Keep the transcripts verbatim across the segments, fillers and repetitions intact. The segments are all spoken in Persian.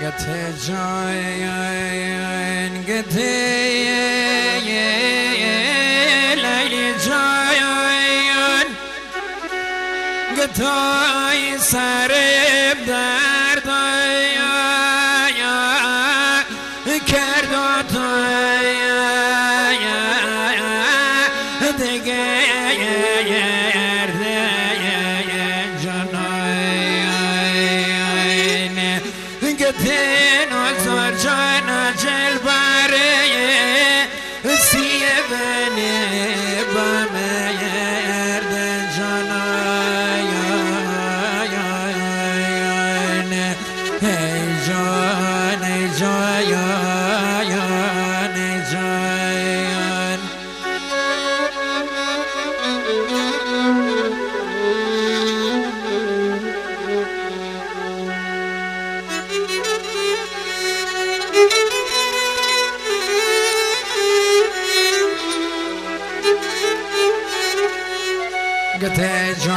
گته جاین گته لیلی جاین گتای سرب درد کرد دیگه گتین آزار جان جل باره سیه بنی بامه ارد جانایان ای جان ای جایان ای جایان گته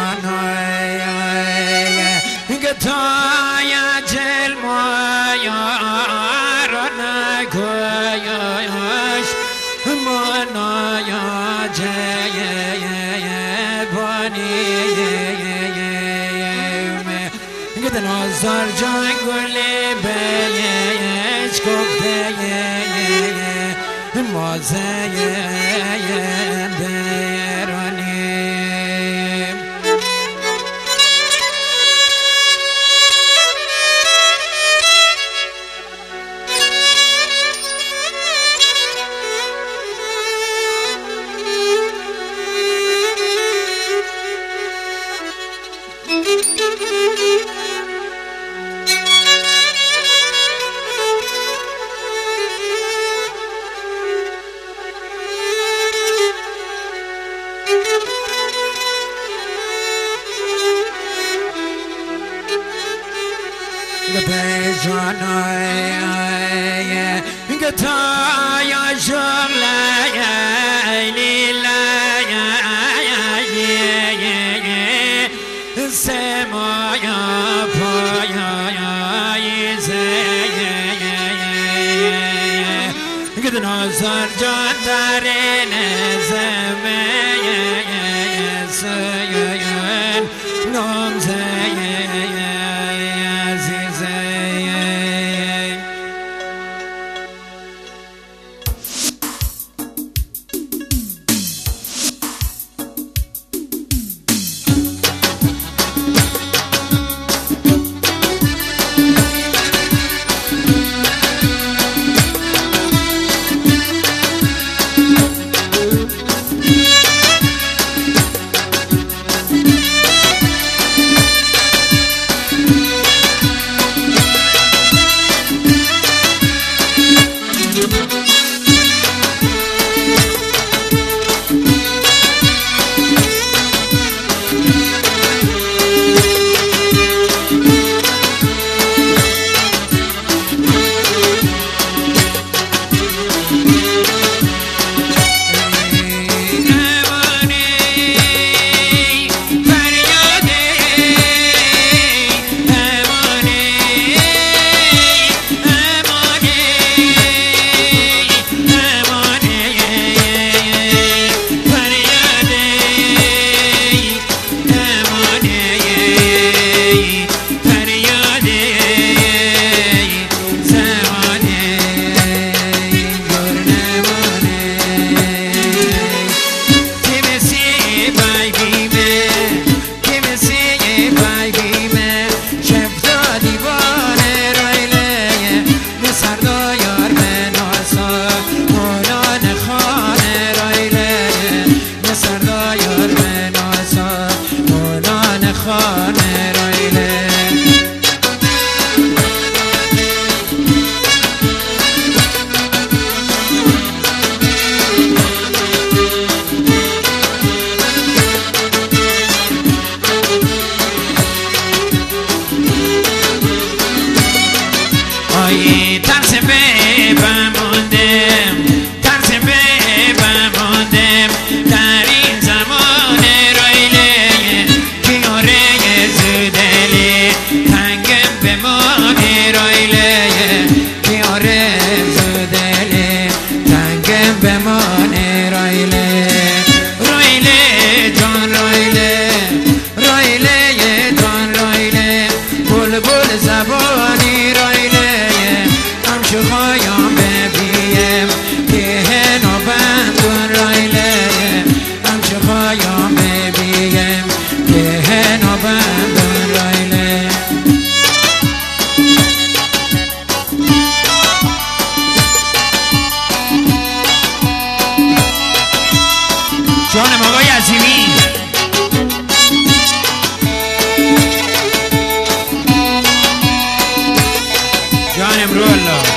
جانای گتای جل مایا رنگویاش منایا جای بانی گته نازار جنگلی بیش گفته مازه درانی گته جانای گتای جمله لیلای سمایا پایای زی گته نازار جان دارین زمین سیان نام زی تنگم به ما ایرایله بلبل زبانی رایله همچو خوایم ببیم که نوبندون رایله همچو خوایم ببیم که نوبندون رایله جانم آقای عظیمی جانم رو الله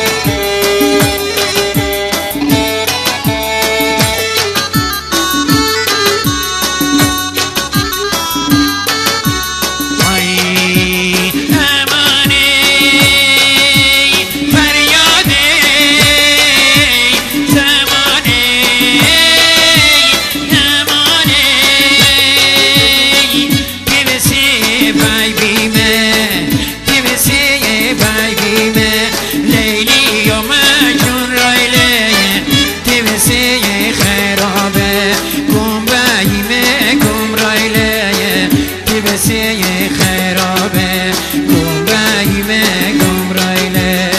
خرابه گمرایمه گمرایله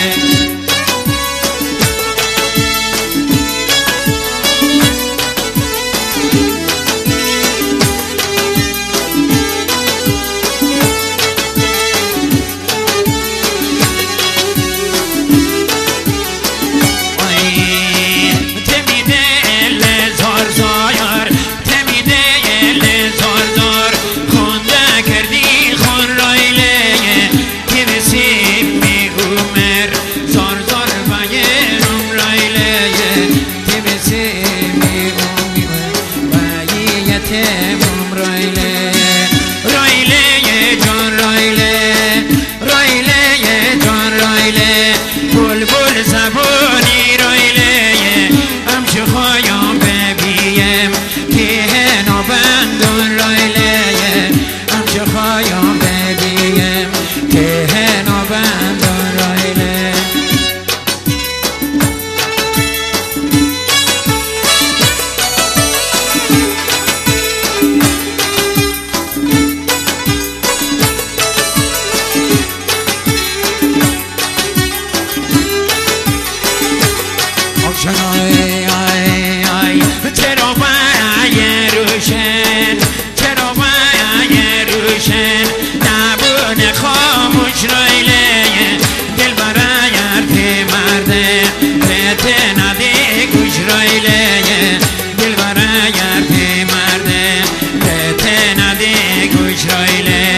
بلبل زبانی رایله همچو خوایم ببیم که نوبندون رایله همچو خوایم ببیم که نوبندون رایله آی آی آی چرا باید روشن چرا باید روشن نبود خاموش رایله دل برای حرف مرده بهت نده گوش رایله دل برای حرف مرده بهت نده گوش رایله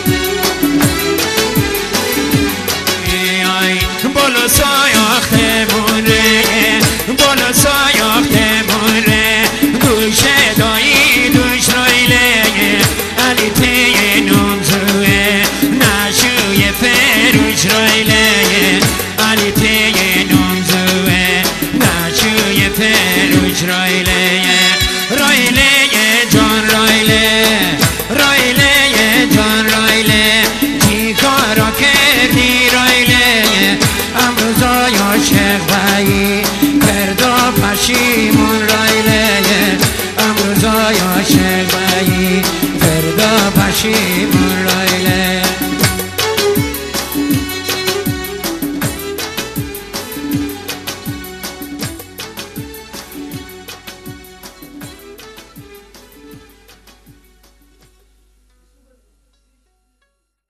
بالا سایاخته